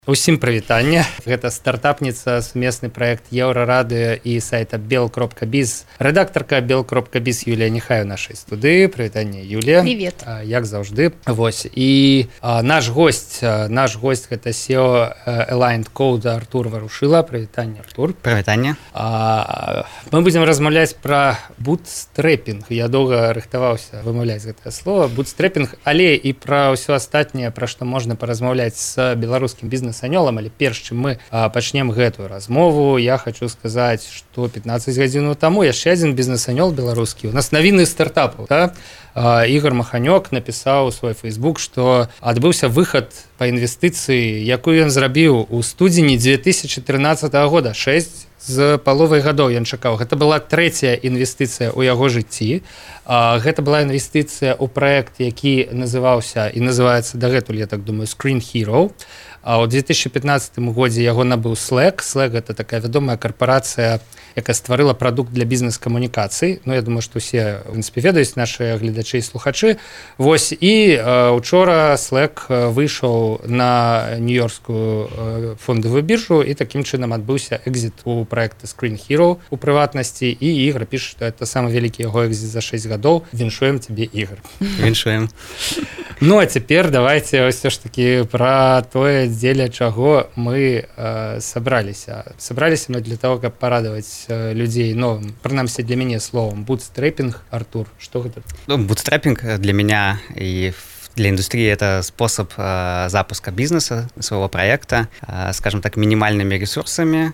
Усім прывітанне. Гэта стартапніца, сумесны праект Еўрарадыё і сайта bel.biz. Рэдактарка bel.biz Юлія Нехай у нашай студыі. Прывітанне, Юлія. Привет. Як заўжды. Вось. І наш госць гэта SEO Aligned Code Артур Варушыла. Прывітанне, Артур. Прывітанне. Мы будзем размаўляць пра бутстрэпінг. Я доўга рыхтаваўся вымаўляць гэтае слово. Бутстрэпінг, але і пра ўсё астатняе, пра што можна паразмаўляць з беларускім бізнесам. Але перш чым мы пачнем гэтую размову, я хочу сказаць, што 15 гадзінаў таму яшчэ адзін бізнес-анёл беларускі. У нас навіны стартапаў, да? Ігор Маханёк напісаў у свой Facebook, што адбыўся выхад па інвестыцыі, якую ён зрабіў у студзені 2013 года, 6 з паловай гадоў ён чакаў. Гэта была трэцяя інвестыцыя ў яго жыцці. Гэта была інвестыцыя ў праект, які называўся і называецца дагэтуль, я так думаю, Screen Hero. А ў 2015 годзе яго набыў Slack. Slack – гэта такая вядомая карпорацыя, якая стварыла прадукт для бізнес-камунікацый. Ну, я думаю, што усе, в прынцыпе, ведаюць нашыя гледачы і слухачы. Вось, і учора Slack выйшаў на нью-йоркскую фондавую біржу, і такім чынам адбыўся экзіт у праекта Screen Hero у прыватнасці. І Ігор піша, што это самы вялікі яго экзіт за 6 гадоў. Віншуем тебе, Ігор. Віншуем. Ну, а цяпер давайте ўсё ж такі пра тое, дзеля чаго мы сабраліся. Сабраліся мы для того, каб парадаваць людзей новым, прынамсі для мяне словом бутстрэпінг. Артур, што гэта? Бутстрэпинг для меня и для индустрии это способ запуска бизнеса, своего проекта, скажем так, минимальными ресурсами,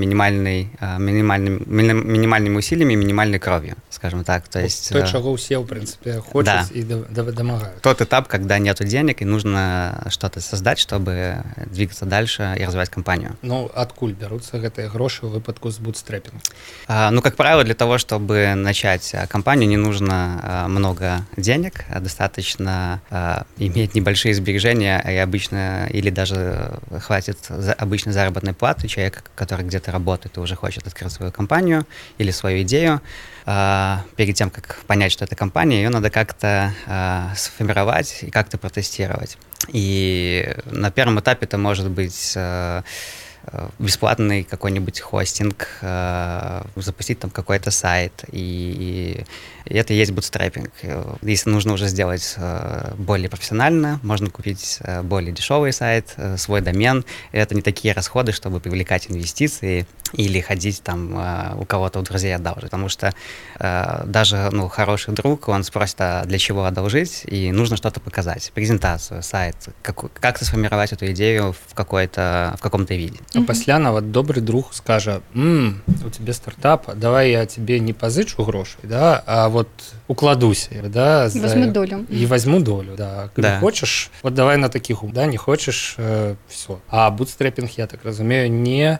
минимальными усилиями, минимальной кровью, скажем так. То есть то, чего все, в принципе, хотят, да, и домогают. Тот этап, когда нету денег и нужно что-то создать, чтобы двигаться дальше и развивать компанию. Ну, откуль берутся гэтыя грошы в выпадку с бутстрэпингом? Ну, как правило, для того, чтобы начать компанию, не нужно много денег, достаточно иметь небольшие сбережения, и обычно, или даже хватит обычной заработной платы человека, который где-то работает и уже хочет открыть свою компанию или свою идею. Перед тем, как понять, что это компания, ее надо как-то сформировать и как-то протестировать. И на первом этапе это может быть бесплатный какой-нибудь хостинг, запустить там какой-то сайт, и это и есть бутстрэпинг. Если нужно уже сделать более профессионально, можно купить более дешевый сайт, свой домен. И это не такие расходы, чтобы привлекать инвестиции или ходить там у кого-то у друзей одалживать. Потому что даже хороший друг, он спросит, а для чего одолжить, и нужно что-то показать. Презентацию, сайт, как-то сформировать эту идею в каком-то виде. А пасля нават добрый друг скажа: у тебе стартап, давай я тебе не пазычу грошай, да, а вот укладуся, да, возьму долю. И возьму долю, да. Да. Хочешь, вот давай на таких, да, не хочешь, все. А бутстрэпінг, я так разумею, не,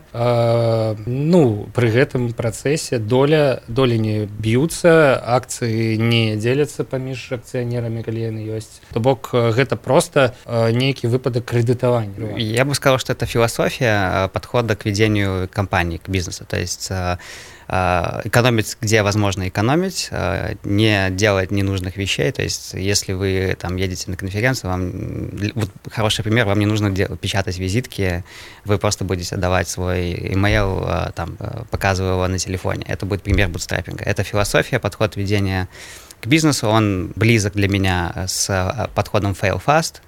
при гэтым працэсе доли не б'юцца, акцыі не дзеляцца паміж акцыянерамі, калі яны ёсць. То бок гэта просто нейкі выпадак крэдытавання. Я бы сказал, что это философия подхода к ведению компании, к бизнесу. То есть экономить, где возможно экономить, не делать ненужных вещей. То есть если вы там едете на конференцию, вот хороший пример, вам не нужно печатать визитки, вы просто будете давать свой email, там, показывая его на телефоне. Это будет пример бутстрэпинга. Это философия, подход ведения к бизнесу, он близок для меня с подходом fail fast.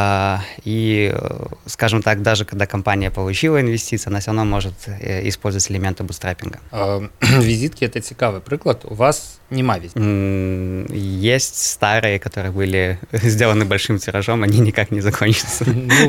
И, скажем так, даже когда компания получила инвестиции, она все равно может использовать элементы бутстрэпинга. Визитки – это цікавый приклад. У вас нема визиток? Есть старые, которые были сделаны большим тиражом, они никак не закончатся.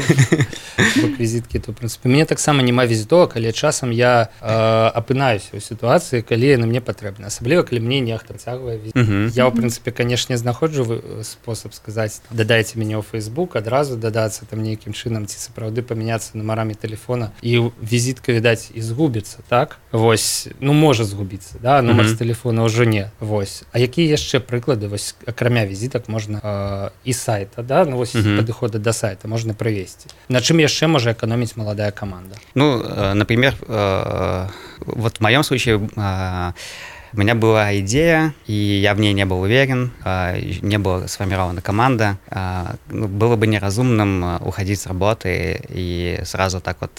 Визитки, то, в принципе, мне так само нема визиток, але часам я апынаюся ў ситуации, калі яны мне патрэбны. Асабліва, калі мне нехта працягвае візіткі. Я, в принципе, конечно, знаходжу способ сказаць: дадайце мяне ў Facebook, адразу дадацца там нейкім чынам, ці сапраўды памяняцца нумарамі тэлефона, і візітка, відаць, і згубіцца, так? Вось, можа згубіцца, да, нумар з тэлефона ўжо не. Вось. А якія яшчэ прыклады, вось, акрамя візітак, можна і сайта, да, падыхода да сайта можна прывесці? На чым яшчэ можа эканоміць маладая команда? Например, вот в моем случае У меня была идея, и я в ней не был уверен, не была сформирована команда. Было бы неразумным уходить с работы и сразу так вот,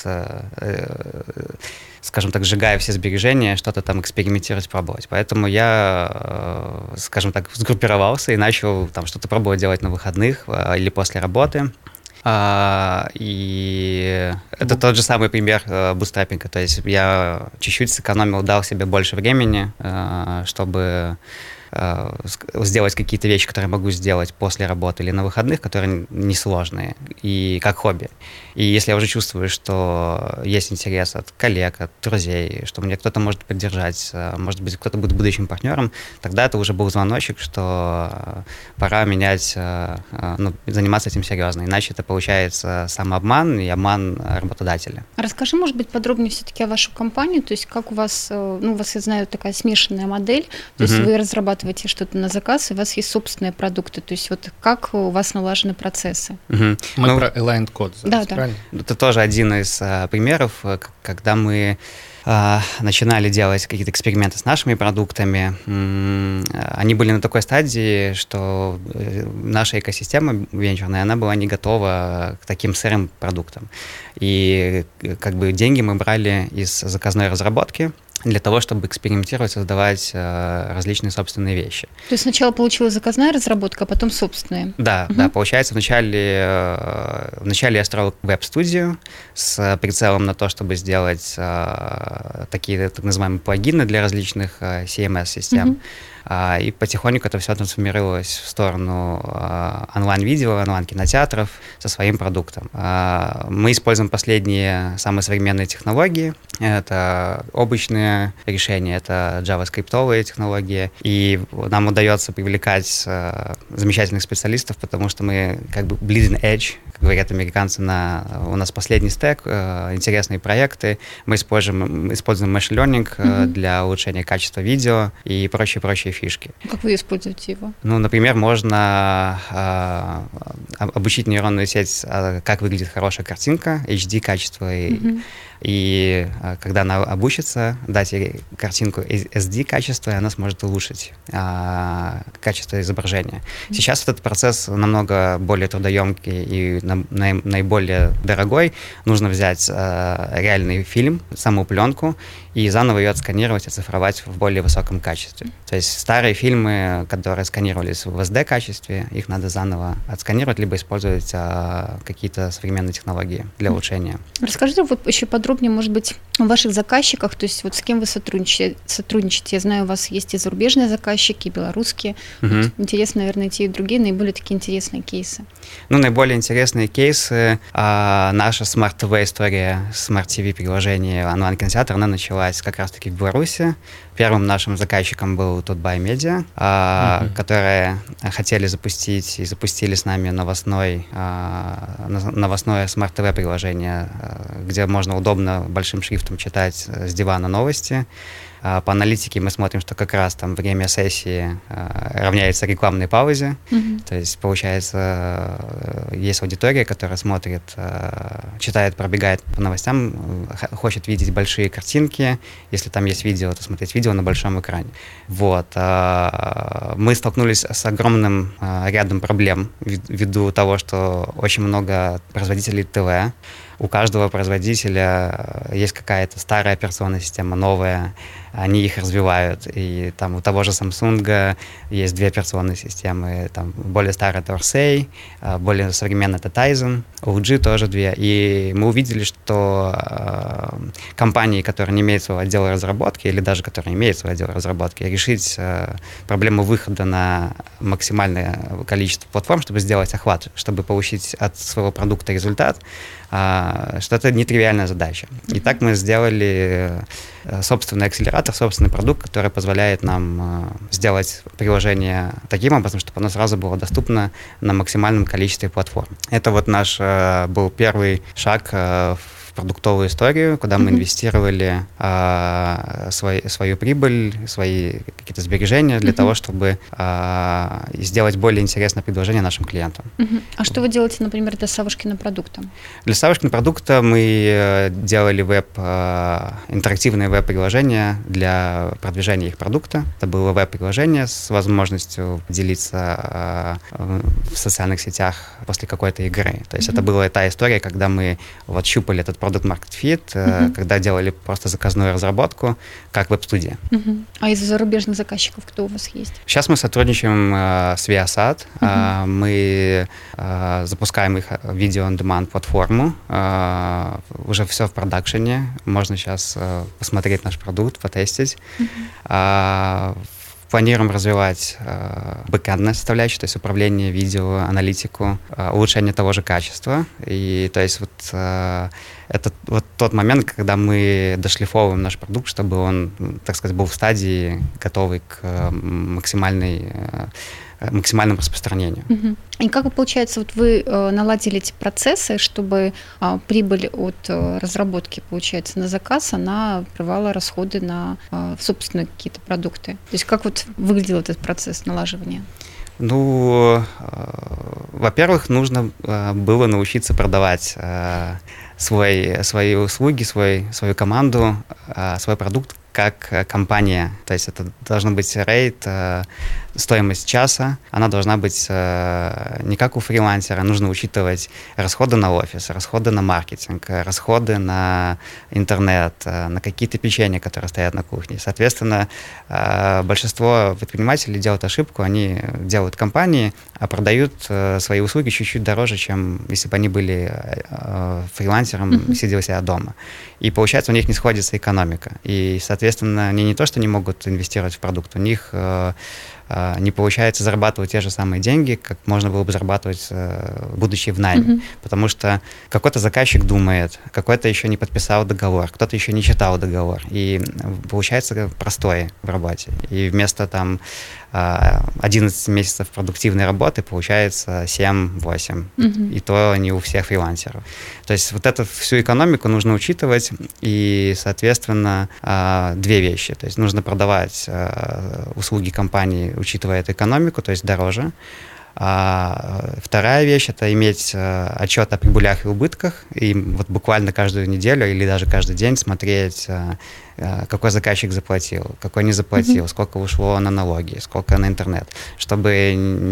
скажем так, сжигая все сбережения, что-то там экспериментировать, пробовать. Поэтому я, скажем так, сгруппировался и начал там что-то пробовать делать на выходных или после работы. И это тот же самый пример бутстрапинга. То есть я чуть-чуть сэкономил, дал себе больше времени, чтобы сделать какие-то вещи, которые могу сделать после работы или на выходных, которые несложные, и как хобби. И если я уже чувствую, что есть интерес от коллег, от друзей, что мне кто-то может поддержать, может быть, кто-то будет будущим партнером, тогда это уже был звоночек, что пора менять, заниматься этим серьезно. Иначе это получается самообман и обман работодателя. Расскажи, может быть, подробнее все-таки о вашей компании, то есть как у вас, у вас, я знаю, такая смешанная модель, то есть вы разрабатываете что-то на заказ, и у вас есть собственные продукты, то есть вот как у вас налажены процессы? Мы про Aligned Code. Да. Это тоже один из примеров, когда мы начинали делать какие-то эксперименты с нашими продуктами. Они были на такой стадии, что наша экосистема венчурная, она была не готова к таким сырым продуктам. И как бы деньги мы брали из заказной разработки для того, чтобы экспериментировать, создавать различные собственные вещи. То есть сначала получилась заказная разработка, а потом собственная? Да, да, получается, вначале я строил веб-студию с прицелом на то, чтобы сделать такие так называемые плагины для различных CMS-систем. И потихоньку это все трансформировалось в сторону онлайн-видео, онлайн-кинотеатров со своим продуктом. Мы используем последние самые современные технологии. Это облачные решения, это JavaScript-овые технологии. И нам удается привлекать замечательных специалистов, потому что мы как бы bleeding edge, как говорят американцы, у нас последний стек, интересные проекты. Мы используем machine learning для улучшения качества видео и прочие фишки. Как вы используете его? Например, можно обучить нейронную сеть, как выглядит хорошая картинка, HD-качество, и когда она обучится, дать ей картинку SD-качества, и она сможет улучшить качество изображения. Сейчас этот процесс намного более трудоемкий и наиболее дорогой. Нужно взять реальный фильм, саму пленку, и заново ее отсканировать, оцифровать в более высоком качестве. То есть старые фильмы, которые сканировались в SD-качестве, их надо заново отсканировать, либо использовать какие-то современные технологии для улучшения. Расскажите вот еще подробнее, может быть, о ваших заказчиках, то есть вот с кем вы сотрудничаете. Я знаю, у вас есть и зарубежные заказчики, и белорусские. Вот интересно, наверное, те и другие наиболее такие интересные кейсы. Наиболее интересные кейсы. Наша Smart TV история, Smart TV приложение онлайн-кинотеатр, она началась как раз-таки в Беларуси. Первым нашим заказчиком был Тутбай Медиа, которые хотели запустить и запустили с нами новостное Smart TV приложение, где можно удобно большим шрифтом читать с дивана новости. По аналитике мы смотрим, что как раз там время сессии равняется рекламной паузе. То есть, получается, есть аудитория, которая смотрит, читает, пробегает по новостям, хочет видеть большие картинки. Если там есть видео, то смотреть видео на большом экране. Вот. Мы столкнулись с огромным рядом проблем ввиду того, что очень много производителей ТВ. У каждого производителя есть какая-то старая операционная система, новая, они их развивают. И там у того же Samsung есть две операционные системы. Там более старая это Orsay, более современная это Tizen, у LG тоже две. И мы увидели, что компании, которые не имеют своего отдела разработки, или даже которые имеют свой отдел разработки, решить проблему выхода на максимальное количество платформ, чтобы сделать охват, чтобы получить от своего продукта результат, что это нетривиальная задача. И так мы сделали собственный акселератор, собственный продукт, который позволяет нам сделать приложение таким образом, чтобы оно сразу было доступно на максимальном количестве платформ. Это вот наш был первый шаг в продуктовую историю, куда мы инвестировали свою прибыль, свои какие-то сбережения для того, чтобы сделать более интересное предложение нашим клиентам. А что вы делаете, например, для Савушкина продукта? Для Савушкина продукта мы делали интерактивное веб-приложение для продвижения их продукта. Это было веб-приложение с возможностью делиться в социальных сетях после какой-то игры. То есть это была та история, когда мы вот щупали этот продукт Market Fit, когда делали просто заказную разработку, как веб-студия. А из зарубежных заказчиков кто у вас есть? Сейчас мы сотрудничаем с Viasat. Мы запускаем их видео-on-demand платформу. Уже все в продакшене. Можно сейчас посмотреть наш продукт, потестить. Планируем развивать бэкэндную составляющую, то есть управление видео, аналитику, улучшение того же качества. И то есть вот это вот тот момент, когда мы дошлифовываем наш продукт, чтобы он, так сказать, был в стадии готовый к максимальному распространению. И как получается, вот вы наладили эти процессы, чтобы прибыль от разработки, получается, на заказ, она покрывала расходы на собственные какие-то продукты? То есть как вот выглядел этот процесс налаживания? Ну, во-первых, нужно было научиться продавать свои услуги, свою команду, свой продукт как компания. То есть это должен быть рейт, стоимость часа, она должна быть не как у фрилансера, нужно учитывать расходы на офис, расходы на маркетинг, расходы на интернет, на какие-то печенья, которые стоят на кухне. Соответственно, большинство предпринимателей делают ошибку, они делают компании, а продают свои услуги чуть-чуть дороже, чем если бы они были фрилансером, сидя у себя дома. И получается, у них не сходится экономика. И, соответственно, они не то, что не могут инвестировать в продукт, у них не получается зарабатывать те же самые деньги, как можно было бы зарабатывать, будучи в найме. Потому что какой-то заказчик думает, какой-то еще не подписал договор, кто-то еще не читал договор. И получается простое в работе. И вместо там 11 месяцев продуктивной работы получается 7-8. И то не у всех фрилансеров. То есть вот эту всю экономику нужно учитывать. И, соответственно, две вещи. То есть нужно продавать услуги компании, учитывая эту экономику, то есть дороже. А вторая вещь – это иметь отчет о прибылях и убытках, и вот буквально каждую неделю или даже каждый день смотреть, какой заказчик заплатил, какой не заплатил, сколько ушло на налоги, сколько на интернет, чтобы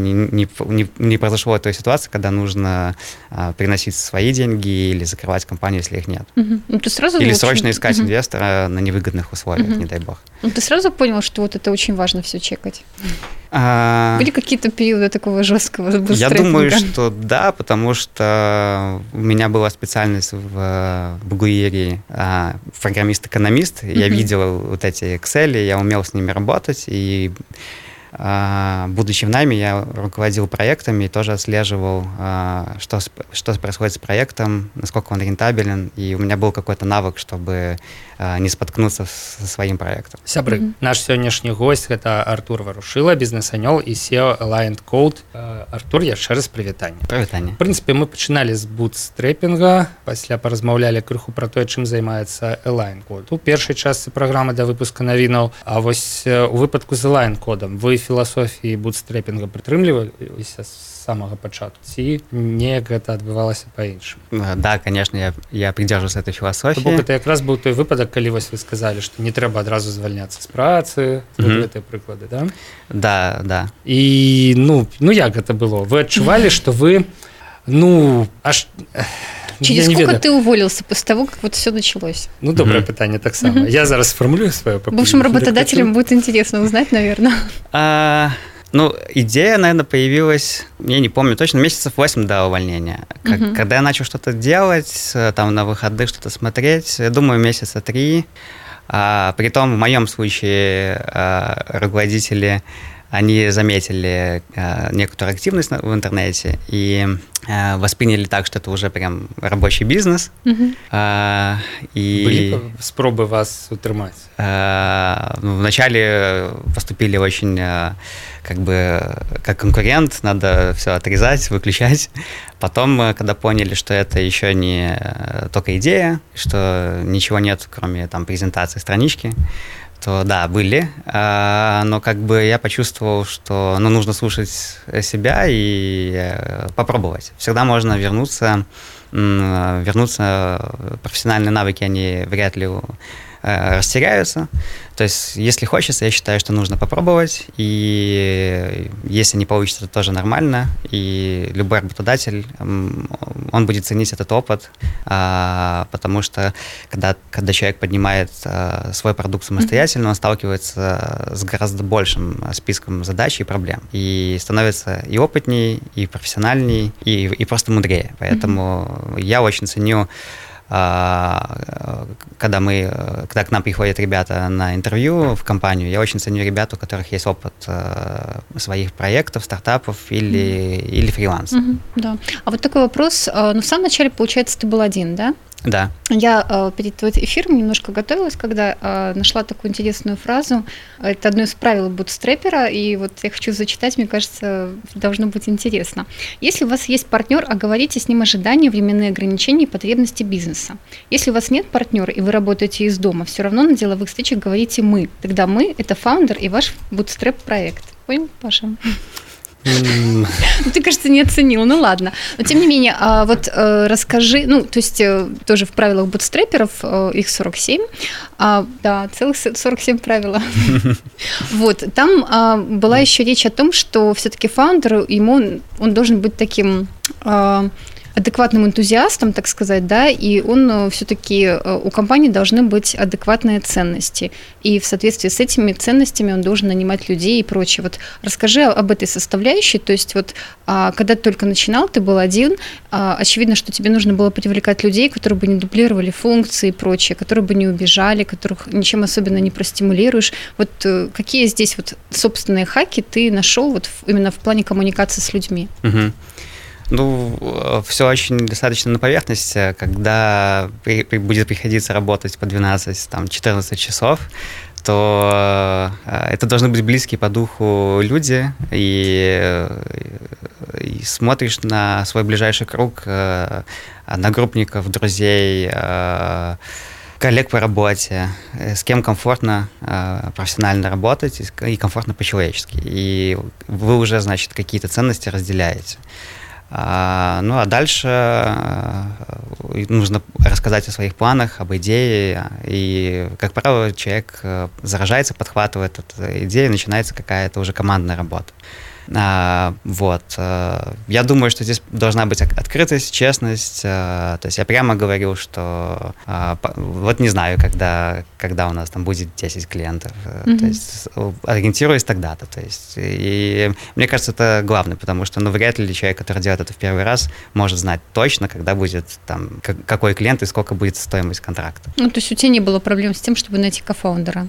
не произошло той ситуации, когда нужно приносить свои деньги или закрывать компанию, если их нет. Или срочно искать инвестора на невыгодных условиях, не дай бог. Ты сразу понял, что вот это очень важно все чекать? Были какие-то периоды такого жесткого бустрепинга? Я думаю, что да, потому что у меня была специальность в БГУИРе программист-экономист. Я видел вот эти Excel, я умел с ними работать, и будучи в найме, я руководил проектами и тоже отслеживал, что происходит с проектом, насколько он рентабелен, и у меня был какой-то навык, чтобы не споткнуться со своим проектом. Сябры, наш сегодняшний гость – это Артур Варушыла, бизнес-анёл і SEO Aligned Code. Артур, яшчэ раз прывітанне. Прывітанне. В прынцыпе, мы пачыналі з бутстрэпінга, пасля паразмаўлялі крыху пра тое, чым займаецца Aligned Code. У першай частцы праграмы для выпуска навінаў, а вось у выпадку з Aligned Code вы філасофіі бутстрэпінга прытрымліваліся з самого пачатку, ці неяк гэта адбывалася па-іншаму? Да, конечно, я придерживаюсь этой философии. То бок это якраз быў той выпадак, калі вось вы сказалі, што не трэба адразу звальняцца з працы, гэтыя прыклады, да? Да. І, ну як гэта было? Вы адчувалі, што вы, Через сколько ты уволился после того, как вот все началось? Доброе пытанне таксама. Я зараз сформулюю свое. Бывшим работодателям будет интересно узнать, наверное. Идея, наверное, появилась, я не помню точно, месяцев 8 до увольнения. Когда я начал что-то делать, там на выходных что-то смотреть, я думаю, месяца 3. Притом, в моем случае, руководители они заметили некоторую активность в интернете и восприняли так, что это уже прям рабочий бизнес. Были спробы вас утрымать? Вначале поступили очень как конкурент, надо все отрезать, выключать. Потом, когда поняли, что это еще не только идея, что ничего нет, кроме презентации странички, то да, были, но я почувствовал, что нужно слушать себя и попробовать. Всегда можно вернуться, профессиональные навыки, они вряд ли растеряются. То есть, если хочется, я считаю, что нужно попробовать, и если не получится, то тоже нормально, и любой работодатель, он будет ценить этот опыт, потому что когда человек поднимает свой продукт самостоятельно, он сталкивается с гораздо большим списком задач и проблем, и становится и опытней, и профессиональней, и просто мудрее. Поэтому я очень ценю, когда к нам приходят ребята на интервью в компанию, я очень ценю ребят, у которых есть опыт своих проектов, стартапов или фриланса. Да. А вот такой вопрос. В самом начале, получается, ты был один, да? Да. Я перед эфиром немножко готовилась, когда нашла такую интересную фразу. Это одно из правил бутстрепера, и вот я хочу зачитать, мне кажется, должно быть интересно. Если у вас есть партнер, оговорите с ним ожидания, временные ограничения и потребности бизнеса. Если у вас нет партнера, и вы работаете из дома, все равно на деловых встречах говорите «мы». Тогда «мы» — это фаундер и ваш бутстрэп-проект. Понял, Паша? Ты, кажется, не оценил, ну ладно. Но тем не менее, вот расскажи, то есть тоже в правилах бутстрэперов, их 47, да, целых 47 правил. Вот, там была еще речь о том, что все-таки фаундер, он должен быть таким адекватным энтузиастом, так сказать, да, и он все-таки, у компании должны быть адекватные ценности, и в соответствии с этими ценностями он должен нанимать людей и прочее. Вот расскажи об этой составляющей, то есть вот когда ты только начинал, ты был один, очевидно, что тебе нужно было привлекать людей, которые бы не дублировали функции и прочее, которые бы не убежали, которых ничем особенно не простимулируешь. Вот какие здесь вот собственные хаки ты нашел вот именно в плане коммуникации с людьми? Все очень достаточно на поверхности. Когда будет приходиться работать по 12-14 часов, то это должны быть близкие по духу люди, и смотришь на свой ближайший круг одногруппников, друзей, коллег по работе, с кем комфортно профессионально работать и комфортно по-человечески. И вы уже, значит, какие-то ценности разделяете. А дальше нужно рассказать о своих планах, об идее, и, как правило, человек заражается, подхватывает эту идею, начинается какая-то уже командная работа. Вот. Я думаю, что здесь должна быть открытость, честность. То есть я прямо говорю, что вот не знаю, когда у нас там будет 10 клиентов. То есть ориентируюсь тогда-то. То есть, и мне кажется, это главное, потому что вряд ли человек, который делает это в первый раз, может знать точно, когда будет там какой клиент и сколько будет стоимость контракта. То есть у тебя не было проблем с тем, чтобы найти кофаундера?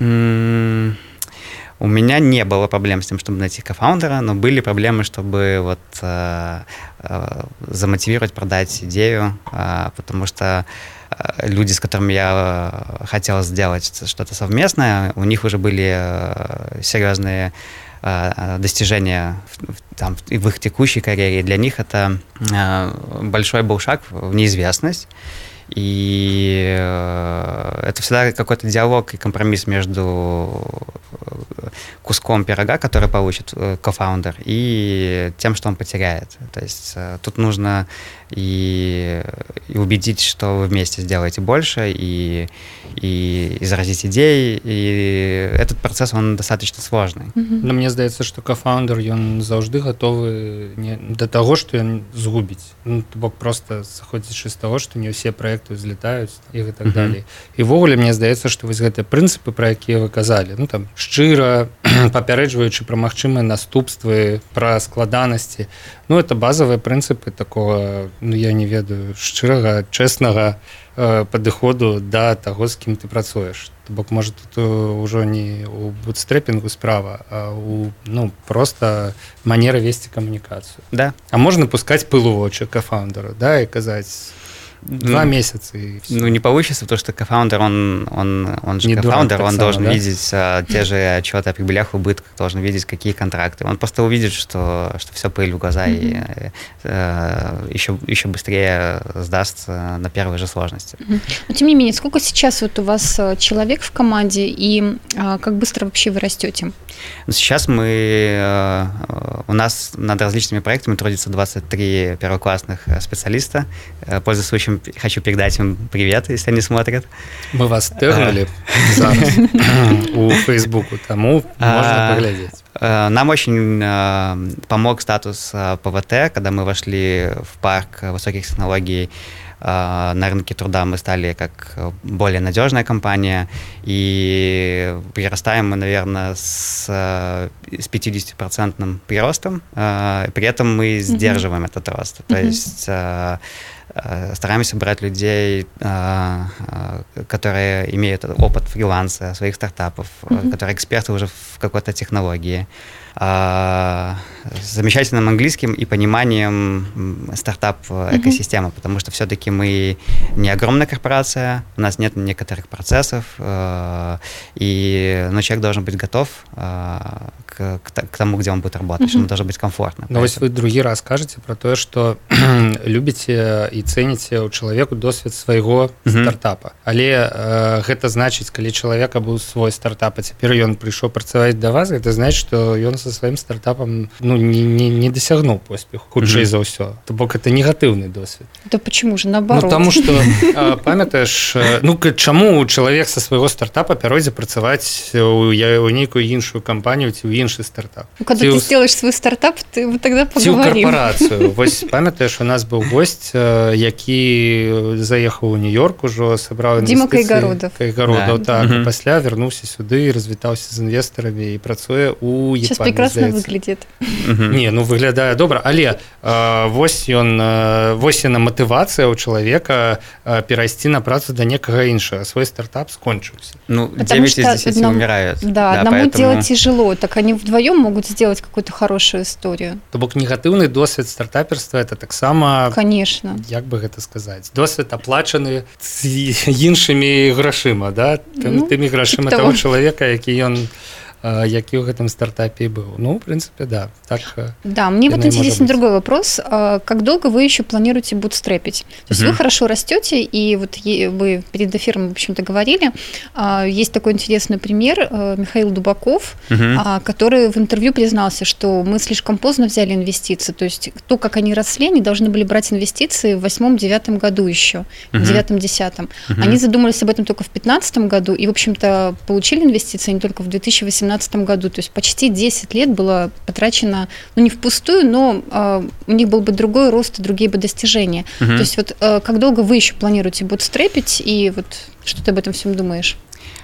У меня не было проблем с тем, чтобы найти кофаундера, но были проблемы, чтобы замотивировать, продать идею, потому что люди, с которыми я хотел сделать что-то совместное, у них уже были серьезные достижения в их текущей карьере. И для них это большой был шаг в неизвестность. И это всегда какой-то диалог и компромисс между куском пирога, который получит кофаундер, и тем, что он потеряет. То есть тут нужно и убедить, что вы вместе сделаете больше, и заразить идеи, и этот процесс, он достаточно сложный. Но мне здаецца, што кофаундер, ён заўжды гатовы не да таго, што ён згубіць. Бок просто сыходзячы з таго, што не ўсе праекты взлетаюць і так далей. І ввогуле мне здаецца, што вось гэтыя прынцыпы, пра якія вы казалі, шчыра, папярэджваючы пра магчымыя наступствы, пра складанасці, это базавыя прынцыпы такого я не ведаю, шчырага, чэснага падыходу да таго, з кім ты працуеш. То бок, можа, тут ўжо не ў бутстрэпінгу справа, а ў просто манера весці камунікацыю. Да. А можна пускаць пылу ў вочы кафаундеру, да, і казаць 2 месяца. Не получится, потому что кофаундер, он же не кофаундер, дурак, он должен да? видеть те же отчеты о прибылях, убытках, должен видеть, какие контракты. Он просто увидит, что все пыль в глаза и еще быстрее сдаст на первой же сложности. Но тем не менее, сколько сейчас вот у вас человек в команде и как быстро вообще вы растете? Сейчас у нас над различными проектами трудится 23 первоклассных специалиста. Пользуясь случаем, хочу передать им привет, если они смотрят. Мы вас тегнули зараз у Фейсбуку, тому можно поглядеть. Нам очень помог статус ПВТ, когда мы вошли в парк высоких технологий. На рынке труда мы стали как более надежная компания, и прирастаем мы, наверное, с 50% приростом, при этом мы сдерживаем этот рост. То есть стараемся брать людей, которые имеют опыт фриланса, своих стартапов, которые эксперты уже в какой-то технологии, с замечательным английским и пониманием стартап-экосистемы, потому что все-таки мы не огромная корпорация, у нас нет некоторых процессов, и человек должен быть готов к тому, где он будет работать, ему должно быть комфортно. Но вы другий раз кажете про то, что любите и цените у человека досвід свайго стартапа. Але гэта значыць, калі чалавека быў свой стартап, а цяпер ён прыйшоў працаваць да вас, гэта значыць, што ён со сваім стартапам не дасягнуў поспеху, хутчэй за ўсё. То бок это негатыўны досвед. Да почему же, наоборот? Потому что, памятаеш, чаму чалавек со свайго стартапа пяройдзе працаваць у нейкую іншую кампанію ці ў іншы стартап? Когда ты сделаешь свой стартап, ты тогда поговорим. Ці ў карпорацыю. Вось памятаеш, у нас быў госць, які заехаў у Нью-Йорк ужо, сабраў Дима Кайгародов. Так, і пасля вярнуўся сюды, развітаўся з інвестарамі і працуе у Сейчас прекрасно выглядит. Не, выглядае добра, але вось яна матывацыя ў чалавека перайсці на працу да некага іншага. Свой стартап скончыўся. 9 из 10 умирают. Да, одному делать тяжело, так они вдвоем могут сделать какую-то хорошую историю. То бок негатыўны досвед стартаперства это таксама, конечно, як бы гэта сказаць, досвед аплачаны іншымі грашыма, да? Тымі грашыма таго чалавека, які ў гэтым стартапе был. В принципе, да. Так, да, мне вот интересен другой вопрос. Как долго вы еще планируете бутстрепить? То есть вы хорошо растете, и вот вы перед эфиром, в общем-то, говорили, есть такой интересный пример, Михаил Дубаков, который в интервью признался, что мы слишком поздно взяли инвестиции, то есть то, как они росли, они должны были брать инвестиции в 2008-2009 году еще, в 2009-2010. Они задумались об этом только в 2015 году, и, в общем-то, получили инвестиции не только в 2018 году, то есть почти 10 лет было потрачено, не впустую, но у них был бы другой рост, другие бы достижения. То есть вот как долго вы еще планируете бутстрепить, и вот что ты об этом всем думаешь?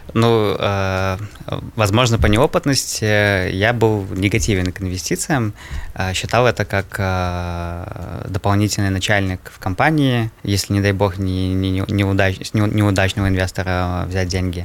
Возможно, по неопытности я был негативен к инвестициям, считал это как дополнительный начальник в компании, если, не дай бог, неудачного инвестора взять деньги.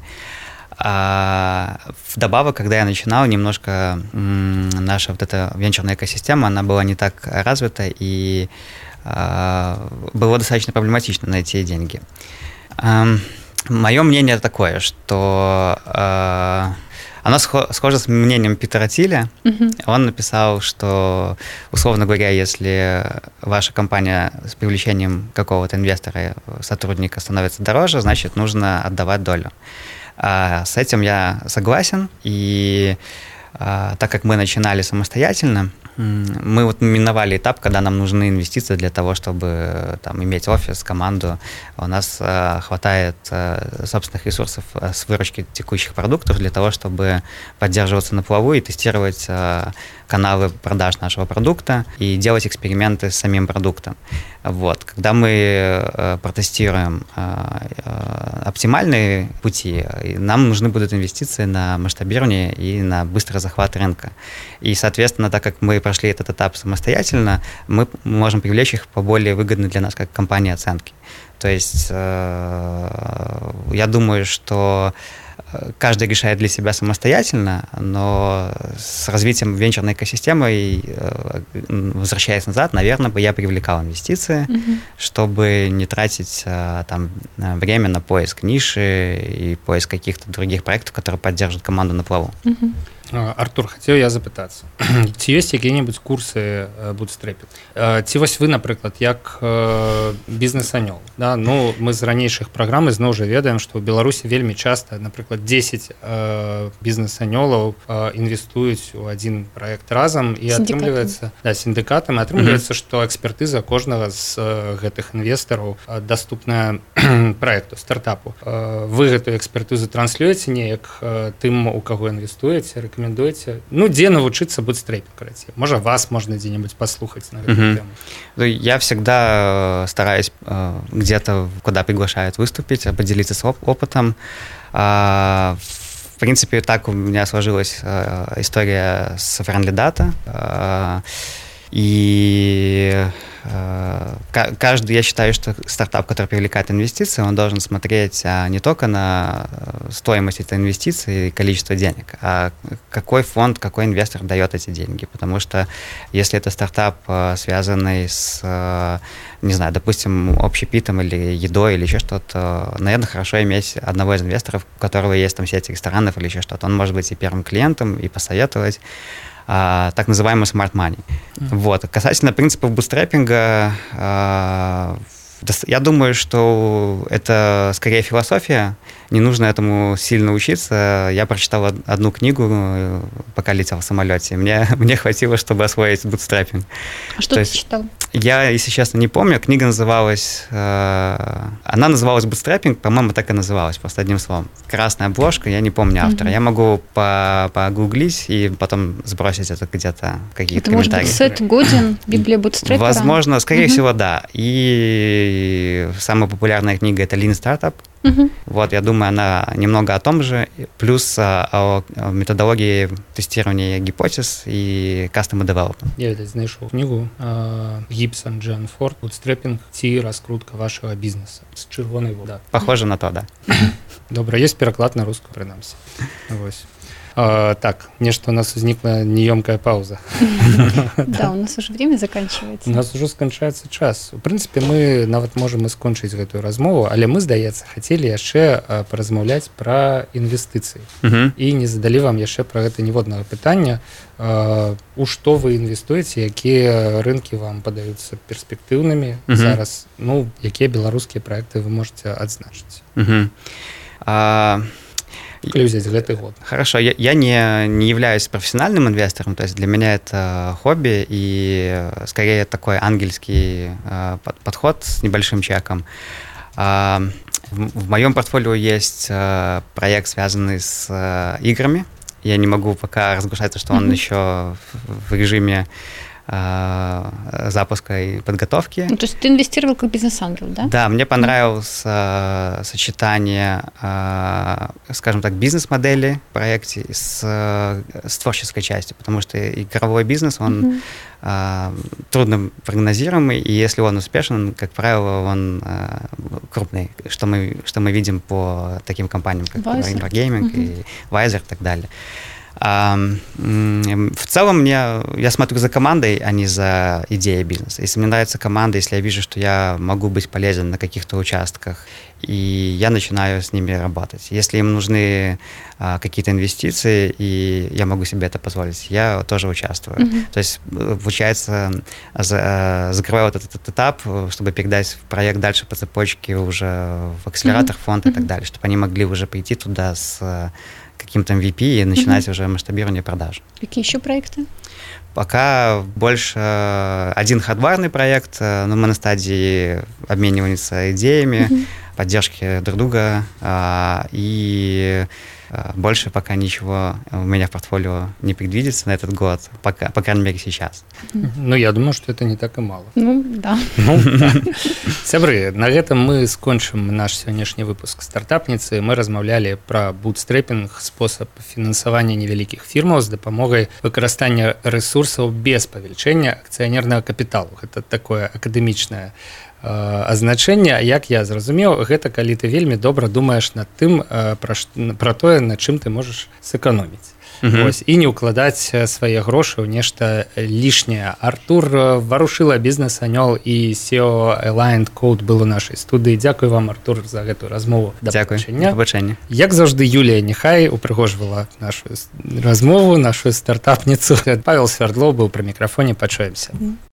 Вдобавок, когда я начинал, немножко наша вот эта венчурная экосистема, она была не так развита, и было достаточно проблематично найти деньги. Мое мнение такое, что оно схоже с мнением Питера Тиля. Он написал, что, условно говоря, если ваша компания с привлечением какого-то инвестора, сотрудника становится дороже, значит, нужно отдавать долю. С этим я согласен, и так как мы начинали самостоятельно, мы вот миновали этап, когда нам нужны инвестиции для того, чтобы иметь офис, команду. У нас хватает собственных ресурсов с выручки текущих продуктов для того, чтобы поддерживаться на плаву и тестировать каналы продаж нашего продукта и делать эксперименты с самим продуктом. Вот. Когда мы протестируем оптимальные пути, нам нужны будут инвестиции на масштабирование и на быстрый захват рынка. И, соответственно, так как мы прошли этот этап самостоятельно, мы можем привлечь их по более выгодной для нас как компании оценке. То есть я думаю, что каждый решает для себя самостоятельно, но с развитием венчурной экосистемы, возвращаясь назад, наверное, бы я привлекал инвестиции, чтобы не тратить там время на поиск ниши и поиск каких-то других проектов, которые поддержат команду на плаву. Артур, хотел я запытацца. Ці ёсць якія-небудзь курсы бутстрепінг? Ці вось вы, напрыклад, як бізнес-анёл, да? Ну, мы з ранейшых праграм зноў жа ведаем, што ў Беларусі вельмі часта, напрыклад, 10 бізнес-анёлаў інвестуюць у адзін праект разам і атрымліваецца сіндыкатам, атрымліваецца, што экспертыза кожнага з гэтых інвестараў даступная праекту, стартапу. Вы гэтую экспертызу транслюеце неяк тым, у каго інвестуеце, рекомендуете? Ну, где навучиться бутстрепинг, короче? Может, вас можно где-нибудь послушать на эту тему? Я всегда стараюсь где-то, куда приглашают выступить, поделиться с опытом. В принципе, так у меня сложилась история с Friendly Data. И я считаю, что стартап, который привлекает инвестиции, он должен смотреть не только на стоимость этой инвестиции и количество денег, а какой фонд, какой инвестор дает эти деньги. Потому что если это стартап, связанный с, не знаю, допустим, общепитом или едой или еще что-то, наверное, хорошо иметь одного из инвесторов, у которого есть там сеть ресторанов или еще что-то. Он может быть и первым клиентом, и посоветовать. Так называемый smart money. Вот. Касательно принципов бутстрепинга, я думаю, что это скорее философия, не нужно этому сильно учиться. Я прочитал одну книгу, пока летел в самолете. Мне хватило, чтобы освоить бутстрепинг. А что ты читал? Я, если честно, не помню. Книга называлась... Она называлась «Бутстрепинг», по-моему, так и называлась, просто одним словом. Красная обложка, я не помню автора. Я могу погуглить и потом сбросить это где-то в какие-то комментарии. Это может быть Сет Годин, Библия бутстрепера? Возможно, скорее всего, да. И самая популярная книга – это Lean Startup. Вот, я думаю, она немного о том же, плюс о методологии тестирования гипотез и Customer Development. Я знайшов книгу Гибсон Джон Форд «Бутстрепінг ці раскрутка вашего бізнесу» з червоної води. Похоже на то, да. Добре, є переклад на русскую, принаймні. Ось. Так, нечто у нас возникла неёмкая пауза. Да, у нас уже время заканчивается. У нас уже скончаецца час. У прынцыпе, мы нават можам і скончыць гэтую размову, але мы, здаецца, хацелі яшчэ паразмаўляць пра інвестыцыі. І не задалі вам яшчэ пра гэта ніводнага пытання. У што вы інвестуеце, якія рынкі вам падаюцца перспектыўнымі зараз, ну, якія беларускія праекты вы можете адзначыць? Взять гэты год. Хорошо, я не являюсь профессиональным инвестором, то есть для меня это хобби и скорее такой ангельский подход с небольшим чеком. В моем портфолио есть проект, связанный с играми. Я не могу пока разглашать, что он еще в режиме запуска и подготовки. Ну, то есть ты инвестировал как бизнес-ангел, да? Да, мне понравилось сочетание, скажем так, бизнес-модели в проекте с творческой частью, потому что игровой бизнес, он трудно прогнозируемый, и если он успешен, как правило, он крупный, что мы видим по таким компаниям, как Wargaming и Wiser и так далее. В целом я смотрю за командой, а не за идеей бизнеса. Если мне нравится команда, если я вижу, что я могу быть полезен на каких-то участках, и я начинаю с ними работать. Если им нужны какие-то инвестиции, и я могу себе это позволить, я тоже участвую. То есть, получается, закрываю вот этот этап, чтобы передать проект дальше по цепочке уже в акселератор, фонд и так далее, чтобы они могли уже прийти туда с каким-то MVP и начинать уже масштабирование продаж. Какие еще проекты? Пока больше один хардварный проект, но мы на стадии обмениваемся идеями. поддержки друг друга, и больше пока ничего у меня в портфолио не предвидится на этот год, пока, по крайней мере, сейчас. Ну, я думаю, что это не так и мало. Ну, да. Сябры, на этом мы скончым наш сённяшні выпуск стартапніцы. Мы размаўлялі пра бутстрэпінг, спосаб фінансавання невялікіх фірмаў з дапамогай выкарыстання рэсурсаў без павелічэння акцыянернага капіталу. Гэта такое акадэмічнае азначэнне. Як я зразумеў, гэта калі ты вельмі добра думаеш над тым, пра тое, на чым ты можаш сэканоміць. Ось, і не ўкладаць свае грошы ў нешта лішняе. Артур Варушыла, бізнес-анёл і SEO Aligned Code был у нашай студыі. Дзякуй вам, Артур, за гэтую размову. Дзякуй. Да пабачэння. Як заўжды, Юлія Нехай упрыгожвала нашу размову, нашу стартапніцу. Павел Свярдлоў быў пры мікрафоне. Пачуемся.